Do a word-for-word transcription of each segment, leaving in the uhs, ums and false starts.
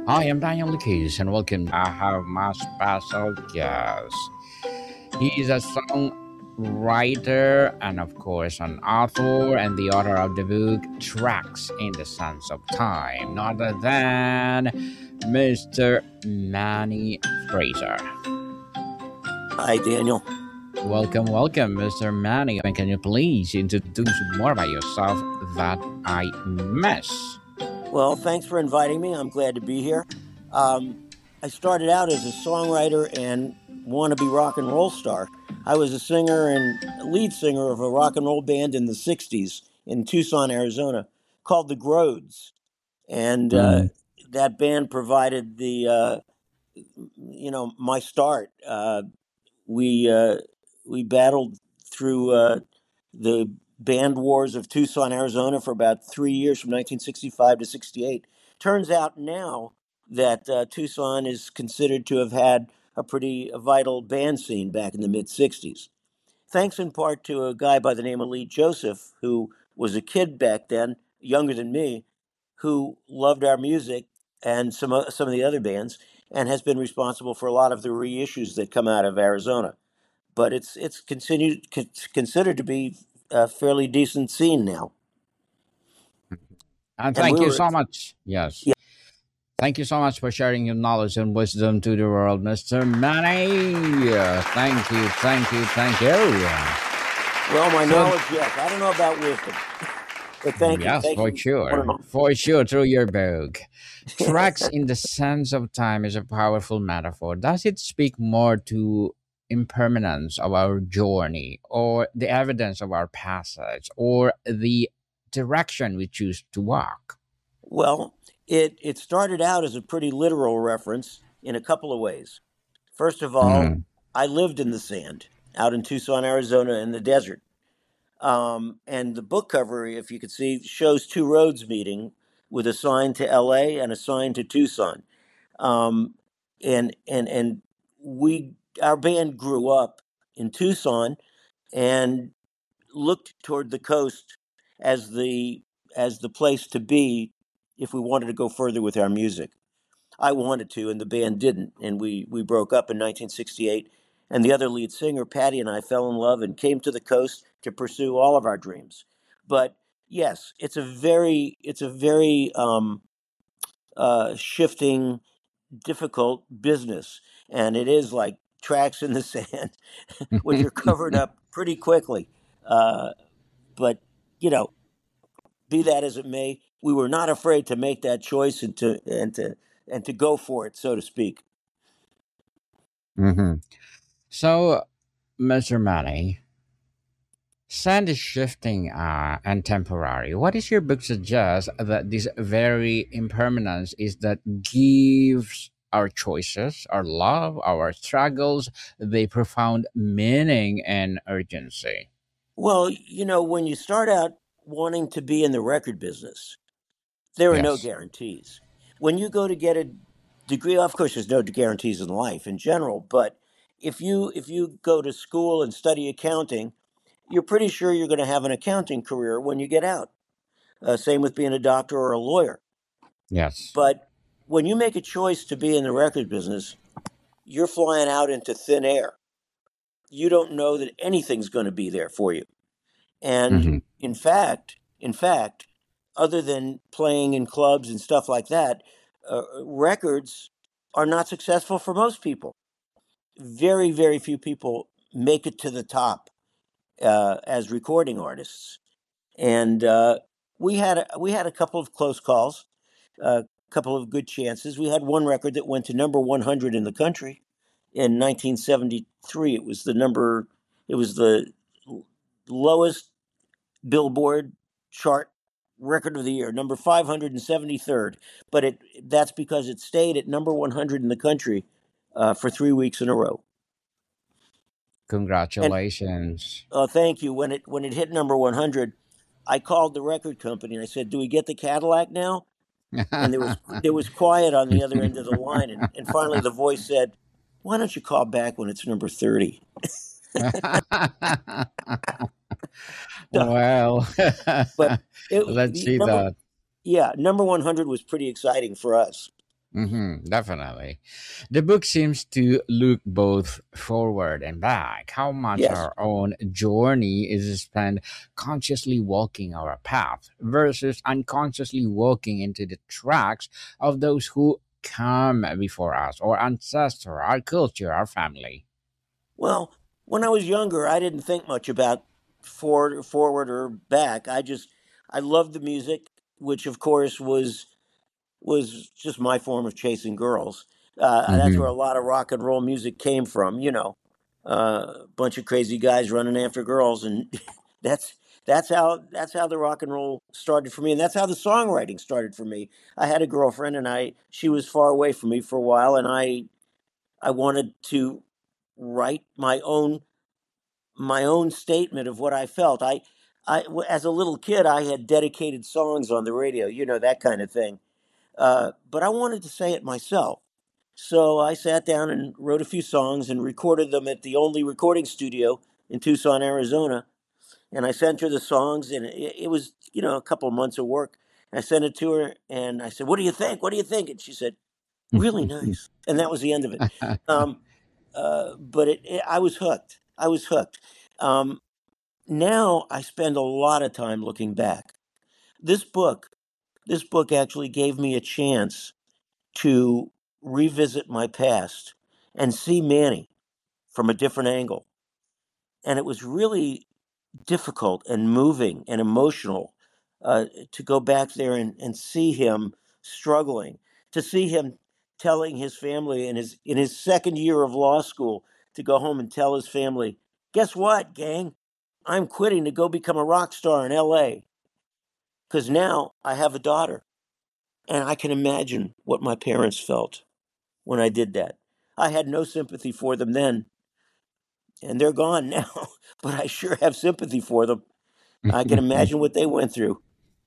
Hi, I'm Daniel Lucas, and welcome. I have my special guest. He is a songwriter and, of course, an author and the author of the book Tracks in the Sands of Time, none other than mister Manny Fraser. Hi, Daniel. Welcome, welcome, mister Manny. And can you please introduce more about yourself that I miss? Well, thanks for inviting me. I'm glad to be here. Um, I started out as a songwriter and wannabe rock and roll star. I was a singer and lead singer of a rock and roll band in the sixties in Tucson, Arizona, called the Grodes. And uh, Mm, that band provided the, uh, you know, my start. Uh, we uh, we battled through uh, the band wars of Tucson, Arizona, for about three years, from nineteen sixty-five to sixty-eight. Turns out now that uh, Tucson is considered to have had a pretty vital band scene back in the mid sixties. Thanks in part to a guy by the name of Lee Joseph, who was a kid back then, younger than me, who loved our music and some o- some of the other bands, and has been responsible for a lot of the reissues that come out of Arizona. But it's it's continued con- considered to be a fairly decent scene now. and And we thank you were, so much. Yes. yeah, Thank you so much for sharing your knowledge and wisdom to the world, mister Manny. Uh, thank you, thank you, thank you. well, my So, knowledge, yes. I don't know about wisdom, but thank you, yes, thank for you, one and sure, all. for sure, through your book. Tracks in the Sands of Time is a powerful metaphor. Does it speak more to impermanence of our journey, or the evidence of our passage, or the direction we choose to walk? Well, it it started out as a pretty literal reference in a couple of ways. First of all, Mm, I lived in the sand out in Tucson, Arizona, in the desert. Um, and the book cover, if you could see, shows two roads meeting with a sign to L A and a sign to Tucson. Um, and and and we our band grew up in Tucson and looked toward the coast as the as the place to be if we wanted to go further with our music. I wanted to, and the band didn't, and we we broke up in nineteen sixty-eight. And the other lead singer, Patty, and I fell in love and came to the coast to pursue all of our dreams. But yes, it's a very it's a very um, uh, shifting, difficult business, and it is like tracks in the sand, which are covered up pretty quickly. Uh, but you know, be that as it may, we were not afraid to make that choice and to and to and to go for it, so to speak. mhm. So, mister Manny, sand is shifting uh, and temporary. What does your book suggest that this very impermanence is that gives our choices, our love, our struggles, the profound meaning and urgency? Well, you know, when you start out wanting to be in the record business, there are no Yes. guarantees. When you go to get a degree, of course, there's no guarantees in life in general. But if you if you go to school and study accounting, you're pretty sure you're going to have an accounting career when you get out. Uh, same with being a doctor or a lawyer. Yes. But when you make a choice to be in the record business, you're flying out into thin air. You don't know that anything's going to be there for you. And Hmm. in fact, in fact, other than playing in clubs and stuff like that, uh, records are not successful for most people. Very, very few people make it to the top uh, as recording artists. And uh, we had a, we had a couple of close calls, a couple of good chances. We had one record that went to number one hundred in the country in nineteen seventy-three. It was the number. It was the lowest Billboard chart record of the year, number five hundred seventy-third. But it that's because it stayed at number one hundred in the country uh, for three weeks in a row. And Congratulations. uh, thank you. When it when it hit number one hundred, I called the record company and I said, "Do we get the Cadillac now?" And there was there was quiet on the other end of the line, and, and finally the voice said, "Why don't you call back when it's number thirty?" So, Well, but it let's the see number that. yeah number one hundred was pretty exciting for us. Hmm, definitely. The book seems to look both forward and back. How much Yes. our own journey is spent consciously walking our path versus unconsciously walking into the tracks of those who come before us, our ancestor, our culture, our family. Well, when I was younger, I didn't think much about forward, forward or back. I just I loved the music, which of course was was just my form of chasing girls. Uh, that's where a Hmm. lot of rock and roll music came from. You know, uh, a bunch of crazy guys running after girls, and that's that's how that's how the rock and roll started for me, and that's how the songwriting started for me. I had a girlfriend, and I she was far away from me for a while, and I I wanted to write my own my own statement of what I felt. I I w- as a little kid, I had dedicated songs on the radio, you know, that kind of thing. Uh, but I wanted to say it myself. So I sat down and wrote a few songs and recorded them at the only recording studio in Tucson, Arizona. And I sent her the songs, and it, it was, you know, a couple of months of work. I sent it to her, and I said, "What do you think? What do you think?" And she said, "Really nice." And that was the end of it. Um, uh, but it, it, I was hooked. I was hooked. Um, Now I spend a lot of time looking back. This book, this book actually gave me a chance to revisit my past and see Manny from a different angle. And it was really difficult and moving and emotional uh, to go back there and, and see him struggling, to see him telling his family in his in his second year of law school to go home and tell his family, guess what, gang? I'm quitting to go become a rock star in L A because now I have a daughter. And I can imagine what my parents felt when I did that. I had no sympathy for them then, and they're gone now, but I sure have sympathy for them. I can imagine what they went through.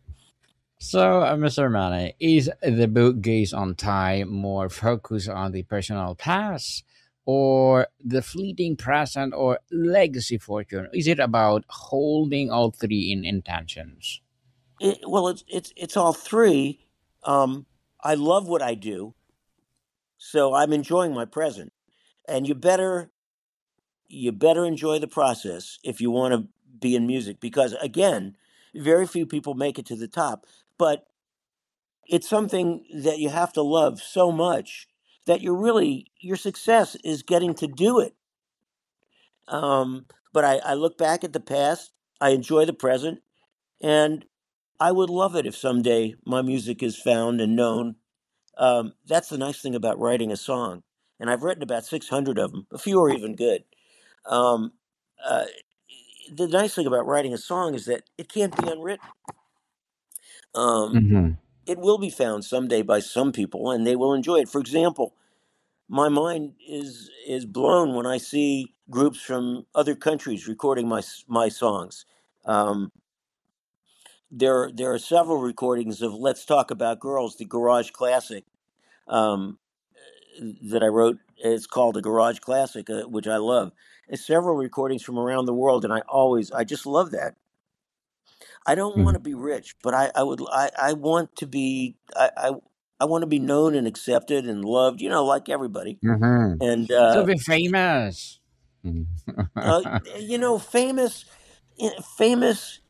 So, uh, mister Mane, is the book Gaze on Time more focused on the personal past or the fleeting present or legacy fortune? Is it about holding all three in intentions? It, well, it's it's it's all three. Um, I love what I do, so I'm enjoying my present. And you better you better enjoy the process if you want to be in music, because again, very few people make it to the top. But it's something that you have to love so much that you're really your success is getting to do it. Um, but I, I look back at the past, I enjoy the present, and I would love it if someday my music is found and known. Um, that's the nice thing about writing a song, and I've written about six hundred of them. A few are even good. Um, uh, the nice thing about writing a song is that it can't be unwritten. Um, Hmm. it will be found someday by some people, and they will enjoy it. For example, my mind is is blown when I see groups from other countries recording my my songs. Um, there there are several recordings of "Let's Talk About Girls," the garage classic um, that I wrote. It's called a garage classic, uh, which I love. There's several recordings from around the world, and I always I just love that. I don't want to be rich, but I, I would I, I want to be I, I I want to be known and accepted and loved, you know, like everybody. Hmm. And To uh, be famous. Mhm. uh, you know, famous, eh, famous,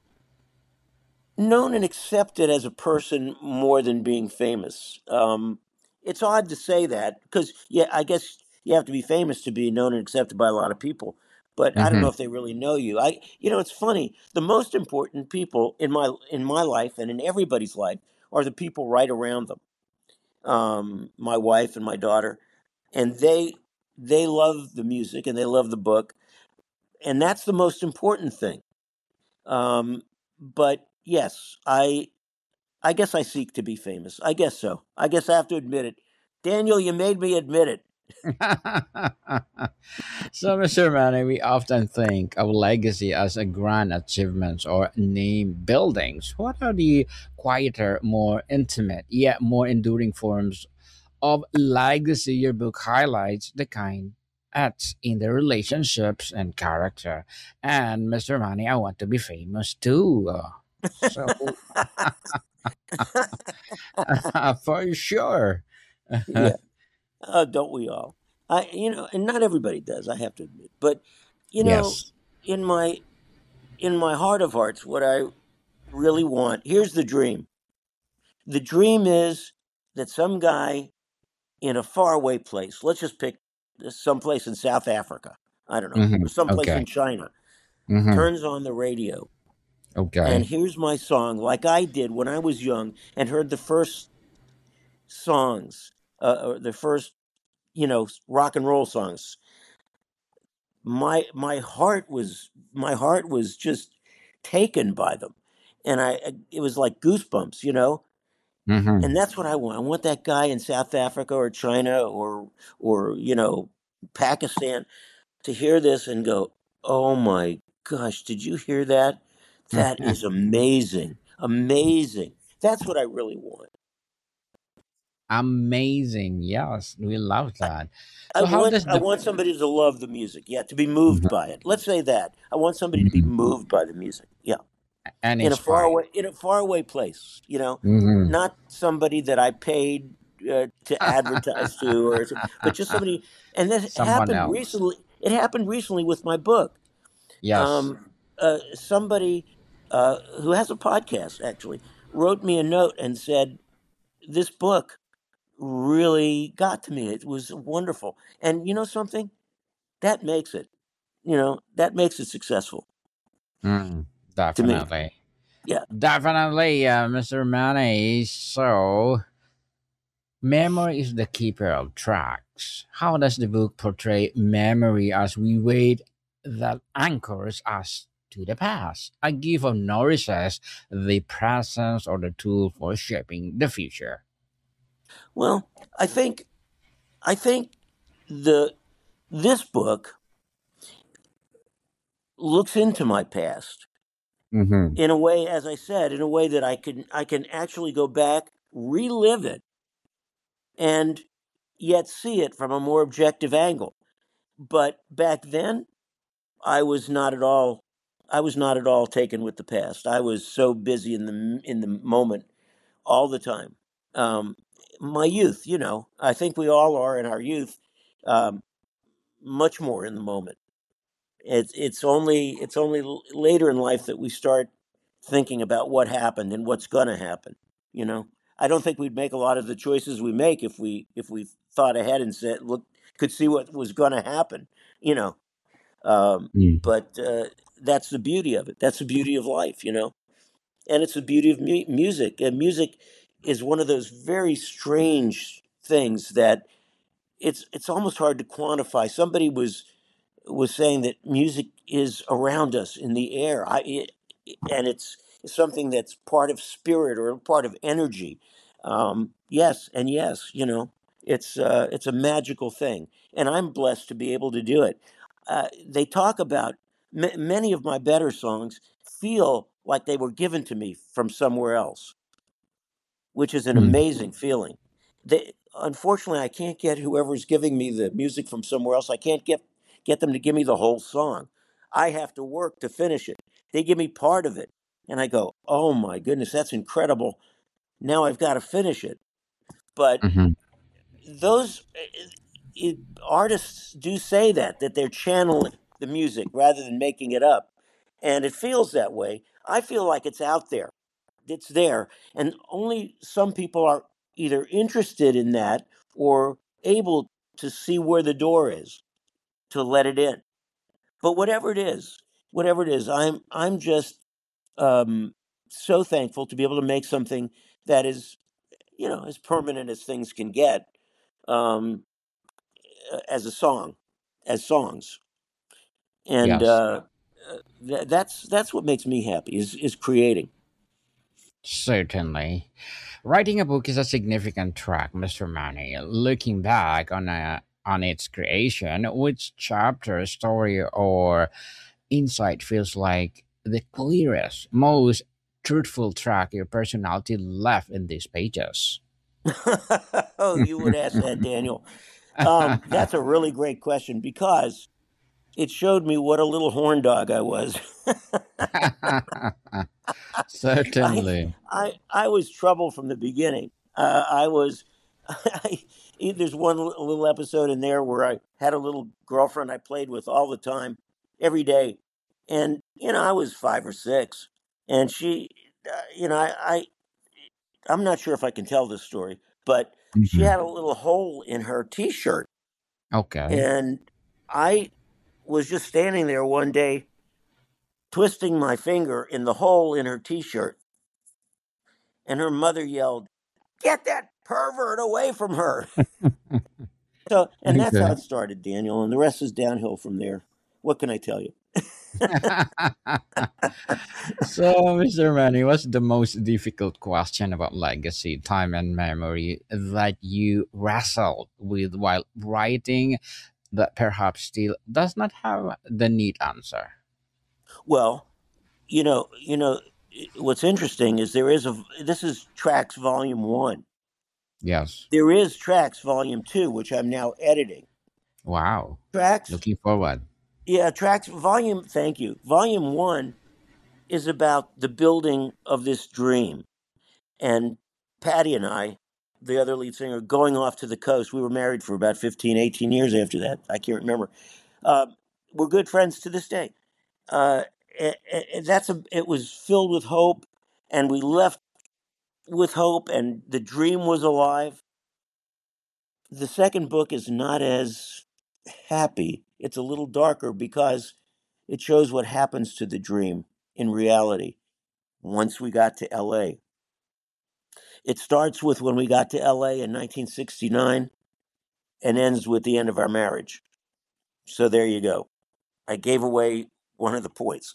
known and accepted as a person more than being famous. Um, it's odd to say that because, yeah, I guess you have to be famous to be known and accepted by a lot of people. But I don't know Mhm. if they really know you. I, you know, it's funny. The most important people in my in my life and in everybody's life are the people right around them. Um, my wife and my daughter, and they they love the music and they love the book, and that's the most important thing. Um, but yes, I I guess I seek to be famous. I guess so. I guess I have to admit it. Daniel, you made me admit it. So, mister Manny, we often think of legacy as a grand achievements or name buildings. What are the quieter, more intimate, yet more enduring forms of legacy your book highlights? The kind acts in the relationships and character. And mister Manny, I want to be famous too. Uh, So, for sure. Yeah. Uh, don't we all? I, you know, and not everybody does. I have to admit, but you know, Yes. in my in my heart of hearts, what I really want here's the dream. The dream is that some guy in a faraway place, let's just pick someplace in South Africa, I don't know, Mm-hmm. or someplace Okay. in China, Mm-hmm. turns on the radio and Okay. hears my song like I did when I was young and heard the first songs, uh, or the first, you know, rock and roll songs. My my heart was my heart was just taken by them, and I it was like goosebumps, you know. And Mm-hmm. that's what I want. I want that guy in South Africa or China or or you know Pakistan to hear this and go, "Oh my gosh, did you hear that? That is amazing, amazing." That's what I really want. Amazing. Yes, we love I, that. I So how want does I the want somebody to love the music, yeah, to be moved Mhm, by it. Let's say that I want somebody to be mhm, moved by the music, yeah, and in a far inspired? away in a far away place, you know, Hmm. not somebody that I paid uh, to advertise to, or but just somebody. And that Someone happened else. recently. It happened recently with my book. Yes. Um, uh, somebody uh, who has a podcast actually wrote me a note and said this book really got to me. It was wonderful, and you know something that makes it. You know that makes it successful Mm, to me. definitely. Yeah. Definitely, uh, mister Manny. So, memory is the keeper of tracks. How does the book portray memory as we wait that anchors us to the past? A gift of nourishes the present or the tool for shaping the future. Well, I think I think the this book looks into my past Mm-hmm. in a way, as I said, in a way that I can I can actually go back, relive it, and yet see it from a more objective angle. But back then, I was not at all I was not at all taken with the past. I was so busy in the in the moment all the time. Um, my youth, you know, I think we all are in our youth, um, much more in the moment. It's it's only it's only l- later in life that we start thinking about what happened and what's going to happen. You know, I don't think we'd make a lot of the choices we make if we if we thought ahead and said look could see what was going to happen. You know, um, Mm. but uh, that's the beauty of it. That's the beauty of life. You know, and it's the beauty of mu- music. And music is one of those very strange things that it's it's almost hard to quantify. Somebody was was saying that music is around us in the air. I it, and it's something that's part of spirit or part of energy. Um, yes, and yes, you know, it's uh, it's a magical thing, and I'm blessed to be able to do it. Uh, they talk about m- many of my better songs feel like they were given to me from somewhere else, which is an Mm. amazing feeling. They, unfortunately, I can't get whoever's giving me the music from somewhere else. I can't get get them to give me the whole song. I have to work to finish it. They give me part of it, and I go, "Oh my goodness, that's incredible!" Now I've got to finish it. But Mhm. those it, artists do say that that they're channeling the music rather than making it up, and it feels that way. I feel like it's out there, it's there, and only some people are either interested in that or able to see where the door is to let it in. But whatever it is, whatever it is, I'm I'm just um, so thankful to be able to make something that is, you know, as permanent as things can get, um, as a song, as songs, and Yes. uh, th- that's that's what makes me happy is is creating. Certainly. Writing a book is a significant track, mister Manny. Looking back on a, on its creation, which chapter, story, or insight feels like the clearest, most truthful track your personality left in these pages? Oh, you would ask that, Daniel. Um, that's a really great question because it showed me what a little horn dog I was. I, Certainly. I, I was trouble from the beginning. Uh, I was, I, E- There's one li- little episode in there where I had a little girlfriend I played with all the time, every day, and you know I was five or six, and she, uh, you know, I, I I'm not sure if I can tell this story, but she Mhm. had a little hole in her T-shirt, Okay. and I was just standing there one day, twisting my finger in the hole in her T-shirt, and her mother yelled, "Get that pervert away from her!" So, and that's how Okay. it started, Daniel, and the rest is downhill from there. What can I tell you? So, mister Manny, what's the most difficult question about legacy, time, and memory that you wrestled with while writing that perhaps still does not have the neat answer? Well, you know, you know, what's interesting is there is a. This is Tracks Volume One. Yes. There is Tracks Volume Two, which I'm now editing. Wow. Tracks, Looking forward. yeah, Tracks Volume. Thank you. Volume One is about the building of this dream, and Patty and I, the other lead singer, going off to the coast. We were married for about fifteen, eighteen years after that. I can't remember. Uh, we're good friends to this day. Uh, and, and that's a. It was filled with hope, and we left with hope, and the dream was alive. The second book is not as happy. It's a little darker because it shows what happens to the dream in reality once we got to L A. It starts with when we got to L A in nineteen sixty-nine and ends with the end of our marriage. So there you go. I gave away one of the points,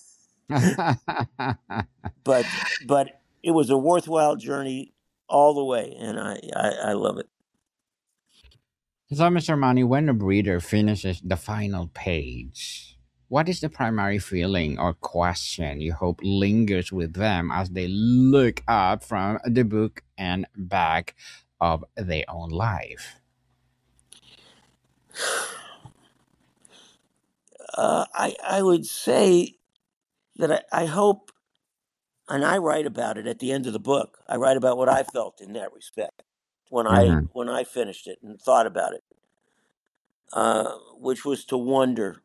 but but it was a worthwhile journey all the way, and I I, I love it. So, mister Manny, when a reader finishes the final page, what is the primary feeling or question you hope lingers with them as they look up from the book and back of their own life? Uh, I I would say that I, I hope, and I write about it at the end of the book. I write about what I felt in that respect when I Hmm. when I finished it and thought about it, uh, which was to wonder,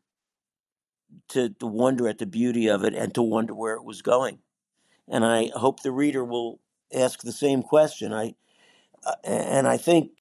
to, to wonder at the beauty of it, and to wonder where it was going. And I hope the reader will ask the same question. I uh, and I think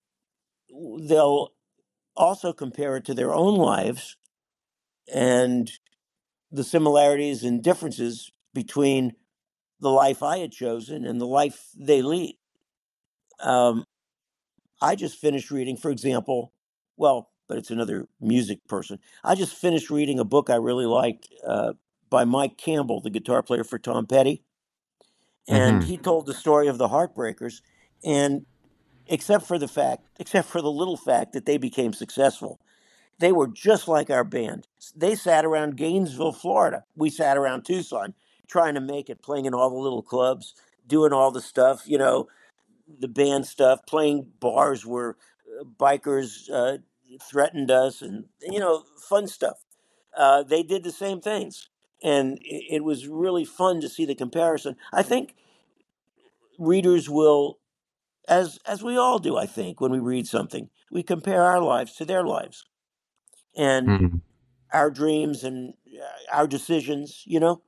they'll also compare it to their own lives and the similarities and differences between the life I had chosen and the life they lead. Um, I just finished reading, for example, well, but it's another music person. I just finished reading a book I really like, uh, by Mike Campbell, the guitar player for Tom Petty. And Hmm. he told the story of the Heartbreakers. And except for the fact, except for the little fact that they became successful, they were just like our band. They sat around Gainesville, Florida. We sat around Tucson trying to make it, playing in all the little clubs, doing all the stuff, you know, the band stuff, playing bars where uh, bikers uh, threatened us, and you know, fun stuff. Uh, they did the same things, and it, it was really fun to see the comparison. I think readers will, as as we all do. I think when we read something, we compare our lives to their lives and Hmm. our dreams and uh, our decisions. You know,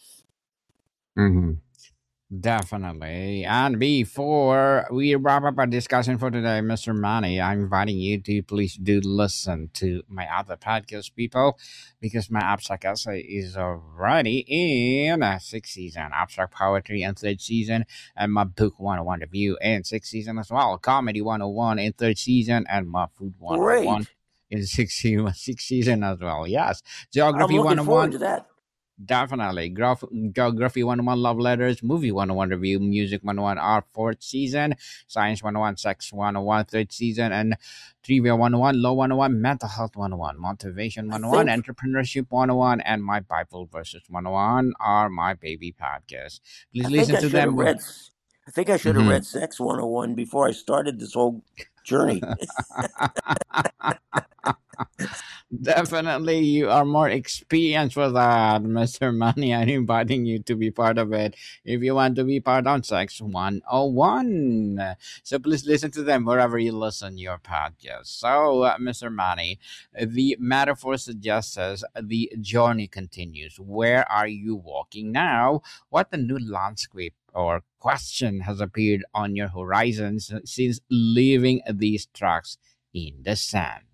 Hmm. Definitely. And before we wrap up our discussion for today, mister Manny, I'm inviting you to please do listen to my other podcast, people, because my abstract essay is already in a sixth season, abstract poetry in third season, and my book one oh one review in sixth season as well, comedy one oh one in third season, and my food one oh one great. in sixth season, sixth season as well. Yes. I'm Geography looking forward one oh one. to that. Definitely. Graph- Geography one oh one Love Letters, Movie one oh one Review, Music one oh one Art fourth season, Science one oh one, Sex one oh one third season, and Trivia one oh one, Law one oh one, Mental Health one oh one, Motivation I one oh one, think Entrepreneurship one oh one, and My Bible Verses one oh one are my baby podcasts. I Please think listen I to should have them. read. I think I should have Mhm. read Sex one oh one before I started this whole journey. Definitely, you are more experienced for that, mister Money. I'm inviting you to be part of it if you want to be part on Sex one oh one. So please listen to them wherever you listen your podcast. So, uh, mister Money, the metaphor suggests us the journey continues. Where are you walking now? What the new landscape or question has appeared on your horizons since leaving these tracks in the sand?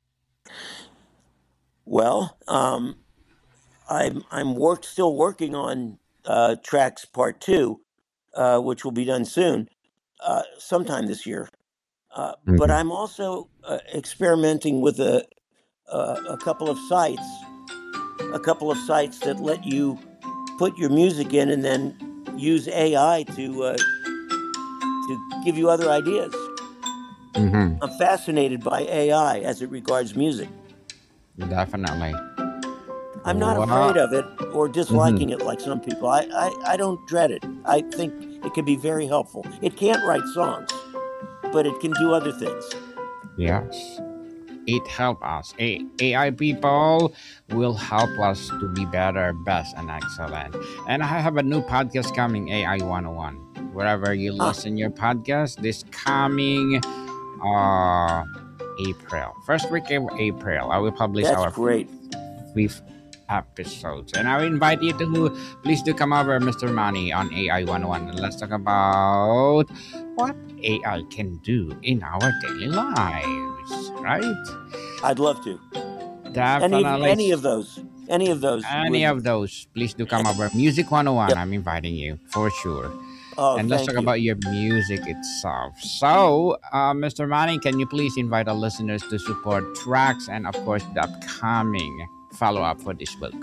Well, um, I'm I'm work still working on uh, tracks part two, uh, which will be done soon, uh, sometime this year. Uh, but Mhm. I'm also uh, experimenting with a, a a couple of sites, a couple of sites that let you put your music in and then use A I to uh, to give you other ideas. Mhm. I'm fascinated by A I as it regards music. Definitely. I'm not Well, afraid of it or mhm. disliking it like some people. I, I, I don't dread it. I think it can be very helpful. It can't write songs, but it can do other things. Yes, it help us. A- AI people will help us to be better, best, and excellent. And I have a new podcast coming, A I one oh one. Wherever you Ah, listen your podcast, this coming uh April, first week of April, I will publish that's our great. fifth episodes. And I invite you to please do come over, mister Money, on A I one oh one and let's talk about what A I can do in our daily lives, right? I'd love to. Any of Definitely. any of those, any of those Any would. of those, please do come over. Music one oh one, Yep. I'm inviting you for sure. Oh, And let's thank talk you. about your music itself. So, uh, mister Manning, can you please invite our listeners to support tracks and, of course, the upcoming follow up for this book?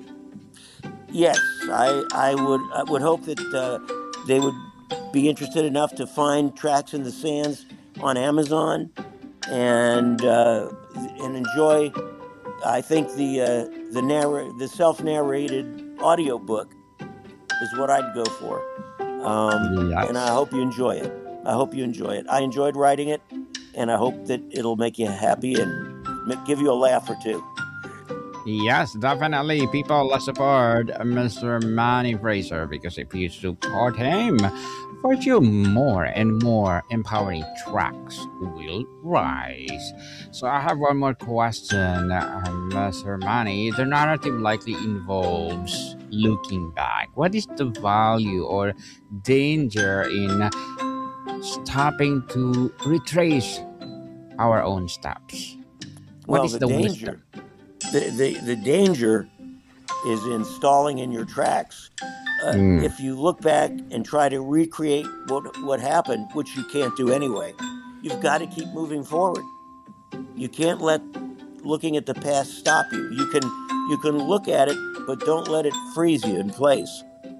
Yes, I I would I would hope that uh, they would be interested enough to find Tracks in the Sands on Amazon and uh, and enjoy. I think the uh, the narr- the self narrated audiobook is what I'd go for. Um, and I Yes. hope you enjoy it. I hope you enjoy it. I enjoyed writing it, and I hope that it'll make you happy and ma- give you a laugh or two. Yes, definitely. People let's support mister Manny Fraser because if you support him, for you more and more empowering tracks will rise. So I have one more question, uh, mister Manny. The narrative likely involves looking back. What is the value or danger in stopping to retrace our own steps? What Well, is the the wisdom? danger, the the, the danger is in stalling in your tracks. Uh, Mm, if you look back and try to recreate what what happened, which you can't do anyway, you've got to keep moving forward. You can't let looking at the past stop you. You can you can look at it, but don't let it freeze you in place.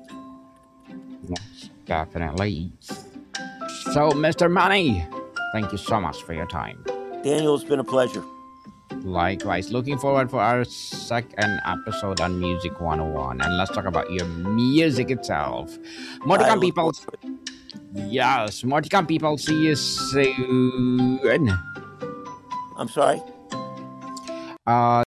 yes, definitely. So, mister Money, thank you so much for your time. Daniel, it's been a pleasure. Likewise, looking forward for our second episode on Music one oh one, and let's talk about your music itself. More to I come, look people. forward to it. Yes, more to come, people. See you soon. I'm sorry. Uh,